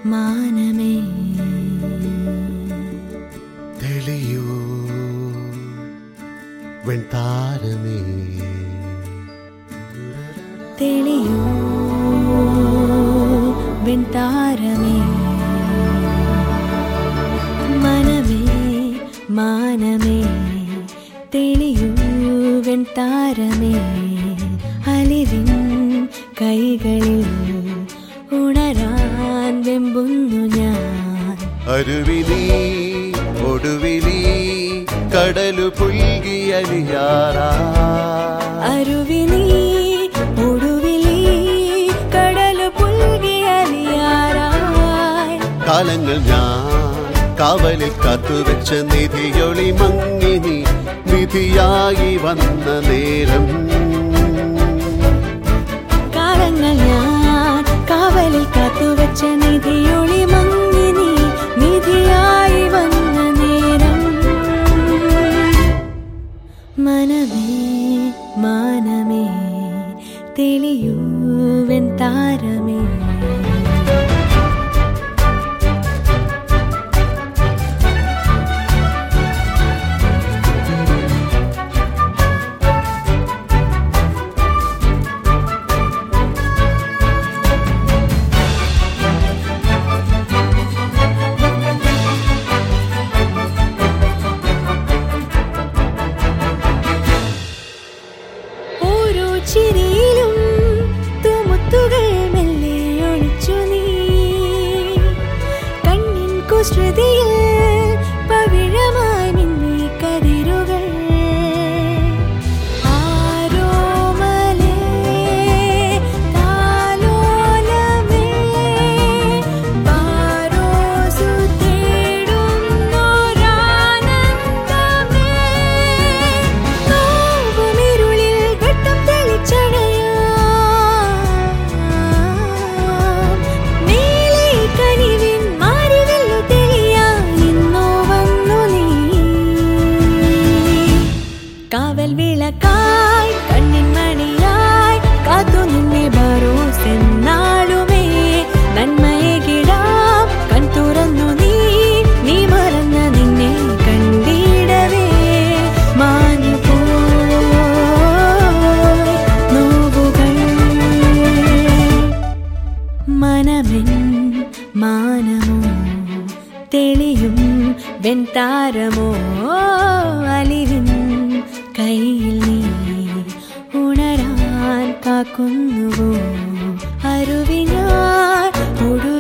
മാനമേ തെളിയൂ വെൺതാരമേ തെളിയൂ വെൺതാരമേ മനമേ മാനമേ തെളിയൂ വെൺതാരമേ അലിവിൻ കൈകളിൽ ഉണരാൻ വെമ്പുന്നു ഞാൻ അരുവിലി ഒടുവിലി കടലു പുൽകിയലിയാറാ അരുവിലി ഒടുവിലി കടലു പുൽകിയലിയാറായി കാലങ്ങൾ ഞാൻ കാവലിൽ കാത്തുവെച്ച നിധിയൊളി മങ്ങിനി നിധിയായി വന്ന നേരം കാലങ്ങൾ ഞാൻ കാവലിൽ കാത്തുവെച്ച നിധിയൊളി മങ്ങിനി നിധിയായി വന്ന നേരം മനമേ മാനമേ തെളിയൂ വെൺതാരമേ ചിരിയിലും തൂമുത്തുകൾ മെല്ലെ ഒളിച്ചു നീ കണ്ണിൻ കുസൃതിയിൽ പവിഴമായി നിന്നെ കതിരുകൾ ആരോമലേ താലോലമേ ബാരോസു തേടുന്നോരാനന്ദമേ നോവുമിരുളിൽ വെട്ടം കാവൽ വിളക്കായി കണ്ണിൻ മണിയായി കാത്തു നിന്നെ ബറോസെന്നാളുമേ നന്മയേകിടാം കൺ തുറന്നു നീ മറന്ന നിന്നെ കണ്ടിടവേ മാഞ്ഞുപോയി നോവുകൾ മനമെൻ മാനമോ തെളിയും വെൺതാരമോ അലിവിൻ കയ്യിൽ നീ ഉണരാൻ കാക്കുന്നുവോ അരുവിനാൽ